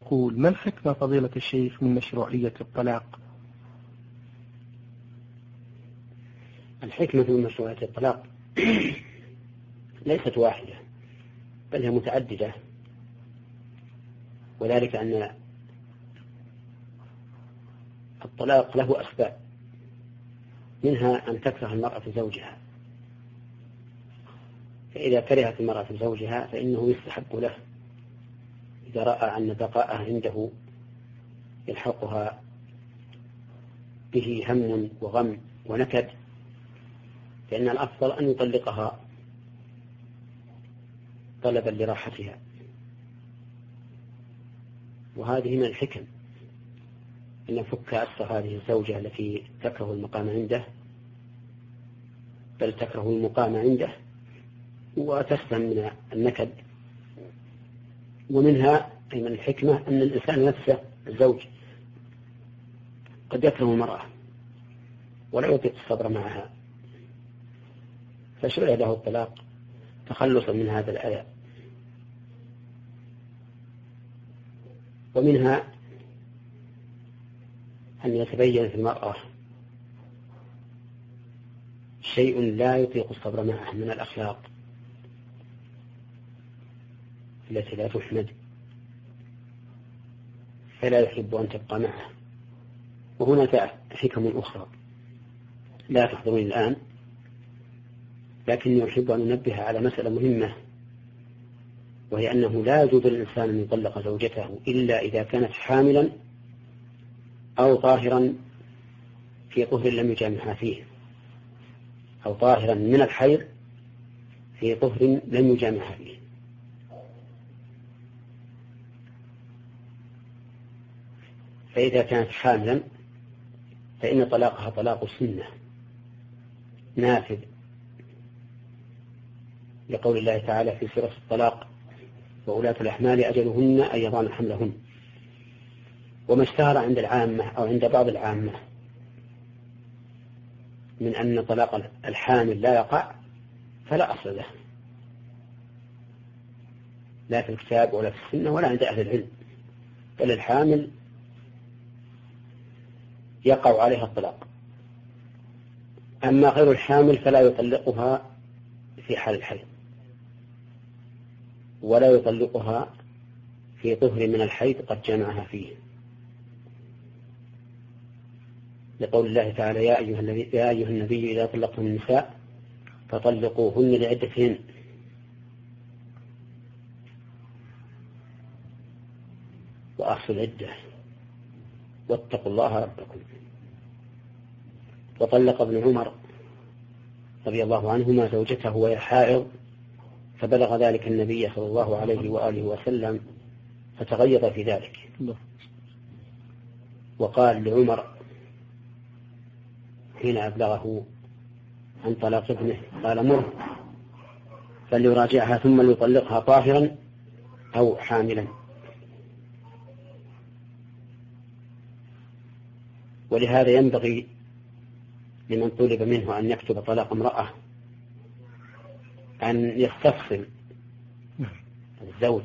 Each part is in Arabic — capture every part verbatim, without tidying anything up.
يقول: ما الحكمة فضيلة الشيخ من مشروعية الطلاق؟ الحكمة من مشروعية الطلاق ليست واحدة بل هي متعددة، وذلك أن الطلاق له أسباب، منها أن تكره المرأة زوجها، فإذا كرهت المرأة زوجها فإنه يستحب له إذا رأى أن بقاءها عنده يلحقها به هم وغم ونكد، فإن الأفضل أن يطلقها طلبا لراحتها. وهذه من الحكم أن يفك أسر هذه الزوجة التي تكره المقام عنده، بل تكره المقام عنده وتسلم من النكد. ومنها أي من الحكمة أن الإنسان نفسه الزوج قد يكره المرأة ولا يطيق الصبر معها، فشرع له الطلاق تخلصا من هذا الأذى. ومنها أن يتبين في المرأة شيء لا يطيق الصبر معه من الأخلاق التي لا تحمد، فلا يحب أن تبقى معه. وهناك حكم أخرى لا تحضرني الآن، لكني أحب أن أنبه على مسألة مهمة، وهي أنه لا يجوز للإنسان أن يطلق زوجته إلا إذا كانت حاملا أو طاهرا في طهر لم يجامعها فيه، أو طاهرا من الحيض في طهر لم يجامعها فيه. فإذا كانت حاملا فإن طلاقها طلاق السنة نافذ، لقول الله تعالى في سورة الطلاق: وأولاة الأحمال أجلهن أن يضعن حملهن. وما اشتهر عند العامة أو عند بعض العامة من أن طلاق الحامل لا يقع فلا أصل له، لا في الكتاب ولا في السنة ولا عند أهل العلم، بل الحامل يقع عليها الطلاق. أما غير الحامل فلا يطلقها في حال الحيض، ولا يطلقها في طهر من الحيض قد جمعها فيه، لقول الله تعالى: يا أيها النبي, يا أيها النبي إذا طلقتم النساء فطلقوهن لعدتهن وأحصوا العدة واتقوا الله ربكم. وطلق ابن عمر رضي الله عنهما زوجته وهي حائض، فبلغ ذلك النبي صلى الله عليه وآله وسلم فتغيظ في ذلك، وقال لعمر حين أبلغه عن طلاق ابنه، قال: مر فليراجعها ثم ليطلقها طاهرا أو حاملا. ولهذا ينبغي لمن طلب منه أن يكتب طلاق امرأة أن يستفصل الزوج،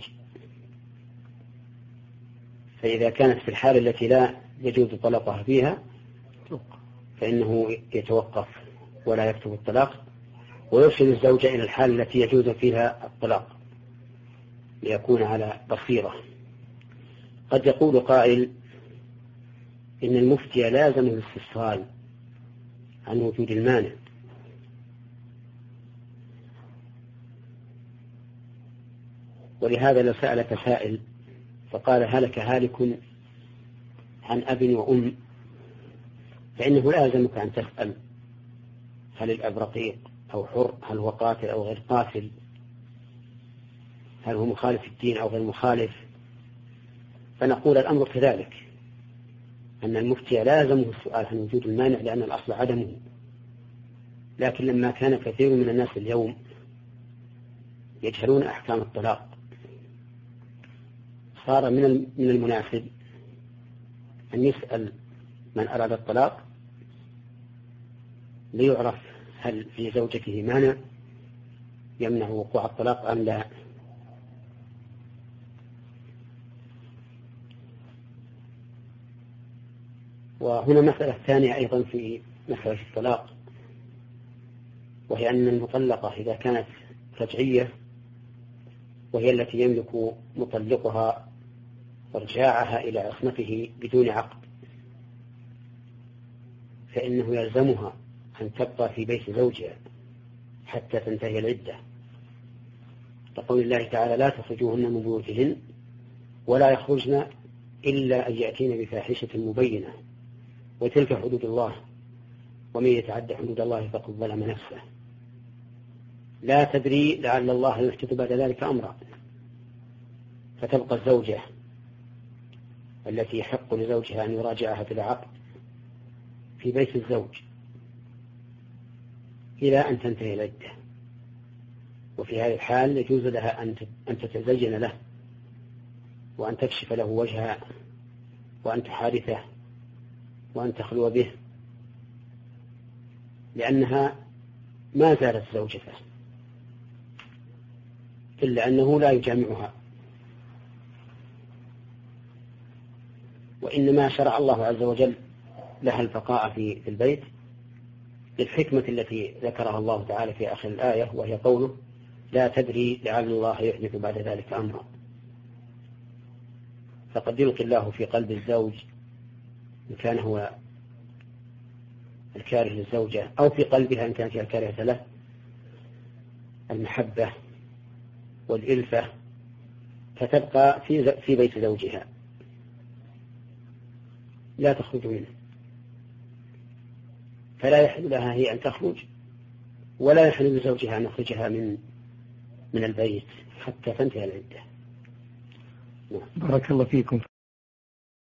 فإذا كانت في الحالة التي لا يجوز طلاقها فيها فإنه يتوقف ولا يكتب الطلاق، ويرسل الزوجة إلى الحالة التي يجوز فيها الطلاق ليكون على بصيرة. قد يقول قائل: إن المفتي لازم الاستفصال عن وجود المانع، ولهذا لو سألك سائل فقال: هلك هالك عن أب وأم، فإنه لازمك أن تسأل: هل الأب رقيق أو حر؟ هل هو قاتل أو غير قاتل؟ هل هو مخالف الدين أو غير مخالف؟ فنقول الأمر كذلك، أن المفتي لازمه السؤال عن وجود المانع لأن الأصل عدمه. لكن لما كان كثير من الناس اليوم يجهلون أحكام الطلاق، صار من من المناسب أن يسأل من أراد الطلاق ليعرف هل في زوجته مانع يمنع وقوع الطلاق أم لا. وهنا مسألة ثانية أيضا في مسألة الطلاق، وهي أن المطلقة إذا كانت رجعية وهي التي يملك مطلقها إرجاعها إلى عصمته بدون عقد، فإنه يلزمها أن تبقى في بيت زوجها حتى تنتهي العدة، لقول الله تعالى: لا تخرجوهن من بيوتهن ولا يخرجن إلا أن يأتين بفاحشة مبينة وتلك حدود الله ومن يتعد حدود الله فقد ظلم نفسه. لا تدري لعل الله يحدث بعد ذلك أمرا، فتبقى الزوجة التي يحق لزوجها أن يراجعها في العقد في بيت الزوج إلى أن تنتهي العدة، وفي هذه الحال يجوز لها أن تتزين له وأن تكشف له وجهها وأن تحادثه وأن تخلو به، لأنها ما زالت زوجته إلا أنه لا يجامعها، وإنما شرع الله عز وجل لها البقاء في البيت للحكمة التي ذكرها الله تعالى في آخر الآية، وهي قوله: لا تدري لعل الله يحدث بعد ذلك أمرا. فقد يلقي الله في قلب الزوج إن كان هو الكاره للزوجة، أو في قلبها إن كانت هي الكارهة له، المحبة والإلفة، فتبقى في بيت زوجها لا تخرج منه، فلا يحل لها هي أن تخرج ولا يحل لزوجها أن يخرجها من من البيت حتى تنتهي العدة. بارك الله فيكم.